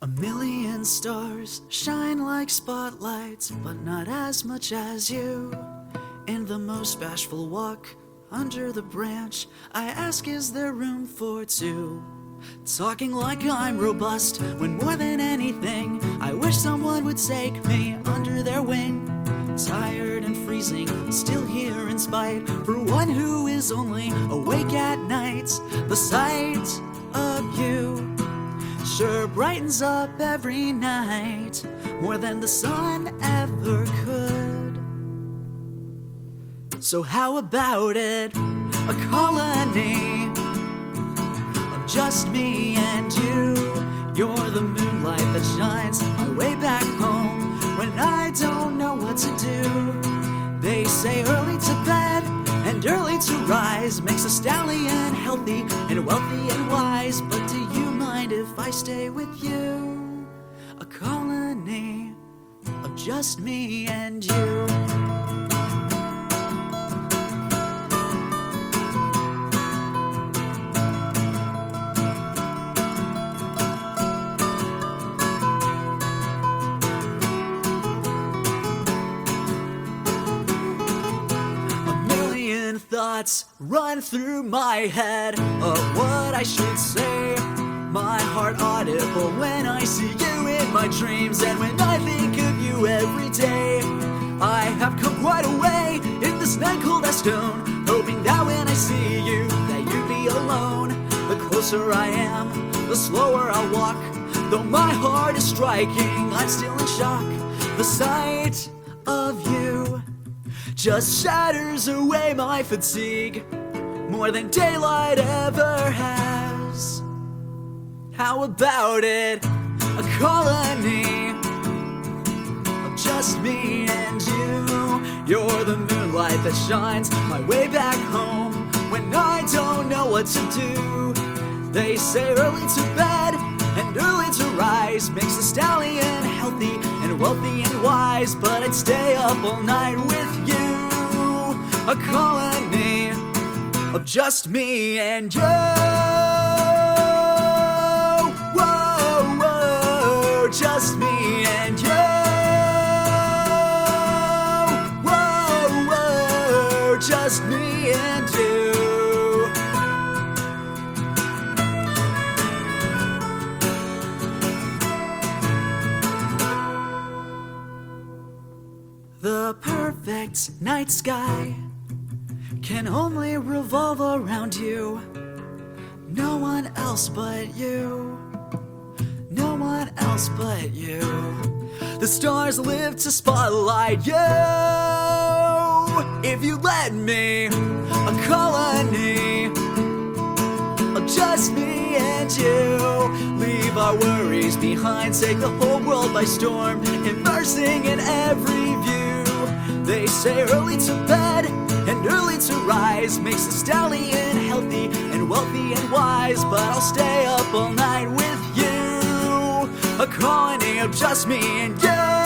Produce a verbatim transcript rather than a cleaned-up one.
A million stars shine like spotlights, but not as much as you. In the most bashful walk under the branch, I ask, is there room for two? Talking like I'm robust, when more than anything, I wish someone would take me under their wing. Tired and freezing, still here in spite, for one who is only awake at night. The sight of you sure brightens up every night, more than the sun ever could. So how about it, a colony of just me and you? You're the moonlight that shines my way back home when I don't know what to do. They say early to bed and early to rise makes a stallion healthy and wealthy and wise. But do you mind if I stay with you? A colony of just me and you. Thoughts run through my head of what I should say. My heart audible when I see you in my dreams, and when I think of you every day. I have come quite a way in this night cold as stone, hoping that when I see you, that you'd be alone. The closer I am, the slower I'll walk. Though my heart is striking, I'm still in shock. The sight of you just shatters away my fatigue, more than daylight ever has. How about it, a colony of just me and you? You're the moonlight that shines my way back home when I don't know what to do. They say early to bed and early to rise makes a stallion healthy and wealthy and wise. But I'd stay up all night with you, a colony of just me and you. Whoa, whoa, just me and you. Whoa, whoa, just me and you. The perfect night sky can only revolve around you. No one else but you. No one else but you. The stars live to spotlight you. If you let me, a colony of just me and you. Leave our worries behind, take the whole world by storm, immersing in every view. They say early to bed and early to rise makes a stallion healthy and wealthy and wise. But I'll stay up all night with you, a colony of just me and you.